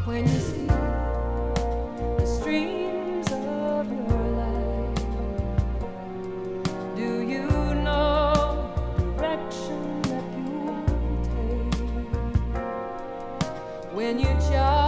When you see the streams of your life, do you know the direction that you take? When you charge